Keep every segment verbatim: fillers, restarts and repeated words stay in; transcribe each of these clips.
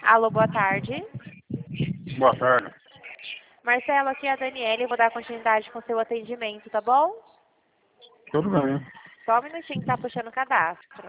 Alô, boa tarde. Boa tarde. Marcelo, aqui é a Daniela. Vou dar continuidade com o seu atendimento, tá bom? Tudo bem. Só um minutinho que tá puxando o cadastro.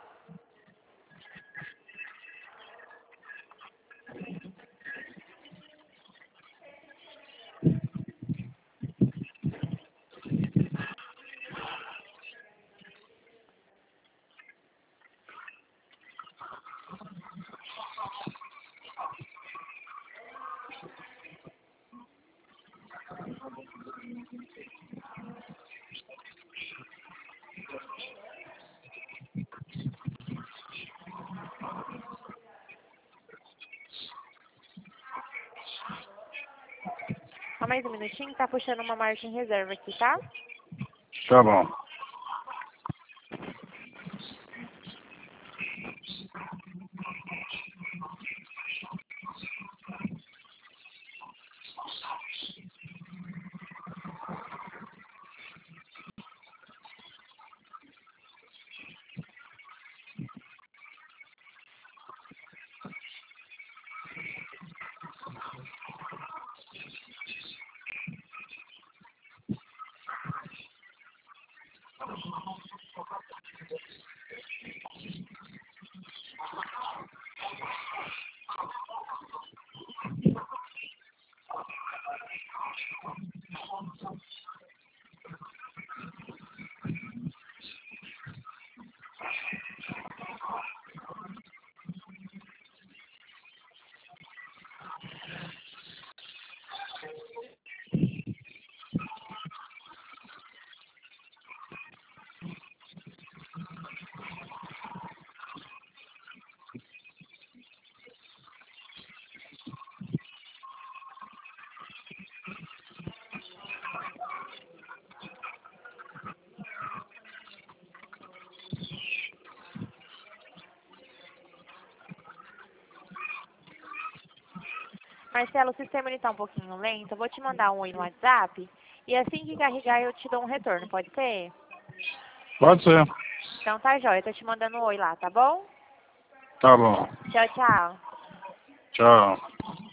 Só mais um minutinho que tá puxando uma margem reserva aqui, tá? Tá bom. Marcelo, o sistema ele tá um pouquinho lento. Eu vou te mandar um oi no WhatsApp. E assim que carregar, eu te dou um retorno. Pode ser? Pode ser. Então tá jóia. Eu tô te mandando um oi lá, tá bom? Tá bom. Tchau, tchau. Tchau.